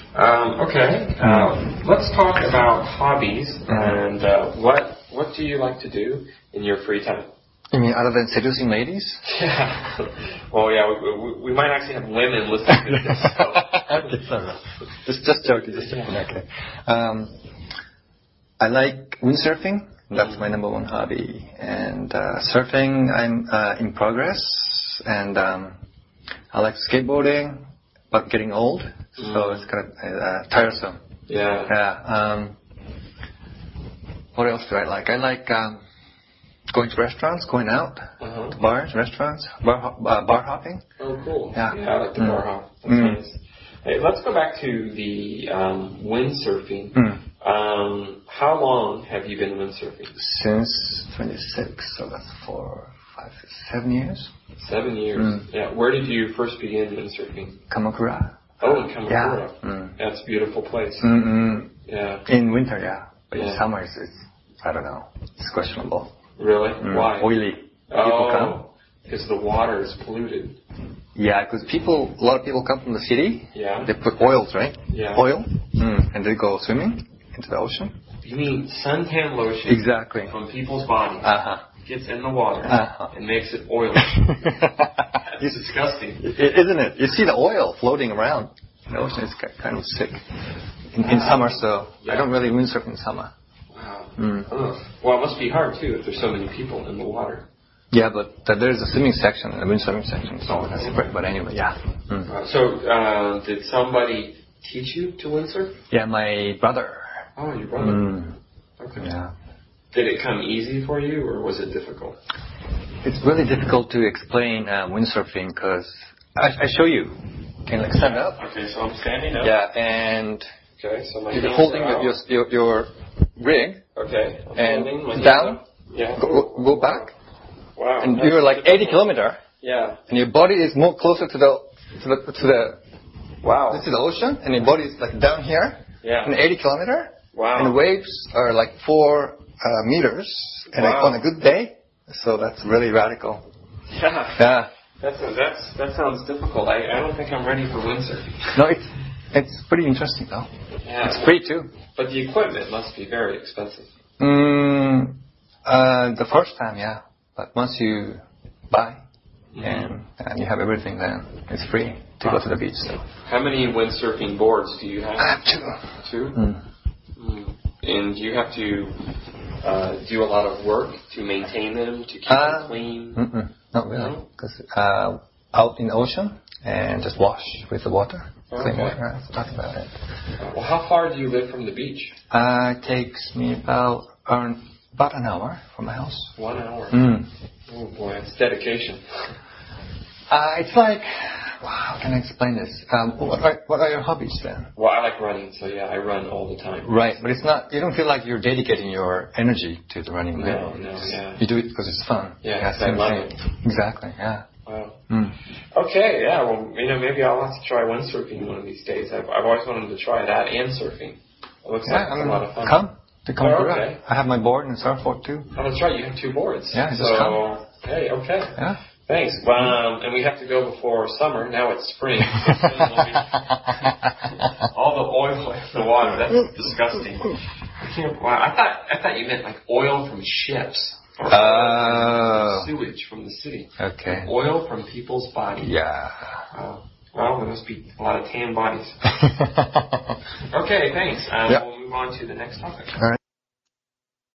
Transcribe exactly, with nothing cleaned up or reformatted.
Um, okay. Uh, let's talk about hobbies and uh, what what do you like to do in your free time? You mean other than seducing ladies? Yeah. Well, yeah, we, we, we might actually have women listening to this. So. Okay, sorry. Just, just joking, just joking. Okay. Um, I like windsurfing. That's my number one hobby. And uh, surfing, I'm uh, in progress. And um, I like skateboarding, but getting old, so mm. it's kind of uh, tiresome. Yeah. Yeah. Um, what else do I like? I like um, going to restaurants, going out uh-huh. to bars, restaurants, bar, uh, bar hopping. Oh, cool. Yeah, yeah I like the mm. bar hop. That's mm. nice. Hey, let's go back to the um, windsurfing. Mm. Um, how long have you been windsurfing? Since twenty-six, so that's for five, six, seven years. Seven years. Mm. Yeah. Where did you first begin windsurfing? Kamakura. Oh, in Kamakura. Yeah. Mm. That's a beautiful place. Mm-mm. Yeah. In winter, yeah. But yeah. in summer, it's, it's, I don't know, it's questionable. Really? Mm. Why? Oily. People come. Oh, because the water is polluted. Yeah, because people, a lot of people come from the city. Yeah. They put oils, right? Yeah. Oil. Mm. And they go swimming into the ocean. You mean suntan lotion? Exactly. From people's bodies. Uh-huh. Gets in the water uh-huh. and makes it oily. That's it's disgusting. Isn't it? You see the oil floating around in the ocean. It's kind of sick. In, in summer, so yeah. I don't really windsurf in summer. Wow. Mm. Oh. Well, it must be hard, too, if there's so many people in the water. Yeah, but uh, there's a swimming section and a windsurfing section, so oh, that's separate. But anyway, yeah. Mm. Uh, so, uh, did somebody teach you to windsurf? Yeah, my brother. Oh, your brother. Mm. Okay. Yeah. Did it come easy for you, or was it difficult? It's really difficult to explain uh, windsurfing because I, I show you. Can you like stand up? Okay, so I'm standing up. Yeah, and okay, so my you're holding your, your your rig. Okay. I'm and down. Yeah. Go, go back. Wow. And you're like difficult. eighty kilometer. Yeah. And your body is more closer to the to the to the. Wow. This is the ocean, and your body is like down here. Yeah. And eighty kilometer. Wow. And the waves are like four uh, meters, and wow. like on a good day, so that's really radical. Yeah. Yeah. That's that's that sounds difficult. I, I don't think I'm ready for windsurfing. No, it's it's pretty interesting though. Yeah. It's free too. But the equipment must be very expensive. Mm, uh, the first time, yeah. But once you buy mm-hmm. and, and you have everything, then it's free to wow. go to the beach. So. How many windsurfing boards do you have? I have two. Two? Mm. Mm. And do you have to uh, do a lot of work to maintain them, to keep uh, them clean? Mm-mm, not really. Because uh, out in the ocean and just wash with the water. Okay. Clean water. I talked about it. Well, how far do you live from the beach? Uh, it takes me about um, about an hour from my house. One hour? Mm. Oh boy, it's dedication. Uh, it's like, wow, how can I explain this? Um, what, are, what are your hobbies then? Well, I like running, so yeah, I run all the time. Right, but it's not, you don't feel like you're dedicating your energy to the running. No, no, yeah. You do it because it's fun. Yeah, yeah I love it. Exactly, yeah. Wow. Mm. Okay, yeah, well, you know, maybe I'll have to try windsurfing one of these days. I've, I've always wanted to try that and surfing. It looks yeah, like it's I mean, a lot of fun. Come to come oh, okay. I have my board and surfboard too. Oh, that's right, you have two boards. Yeah, so, just come. Hey, okay. Yeah. Thanks. Um, and we have to go before summer. Now it's spring. All the oil in the water. That's disgusting. Wow. I thought I thought you meant like oil from ships. Or uh, sewage from the city. Okay. Oil from people's bodies. Yeah. Wow. Well, there must be a lot of tan bodies. Okay, thanks. Um, yep. We'll move on to the next topic. All right.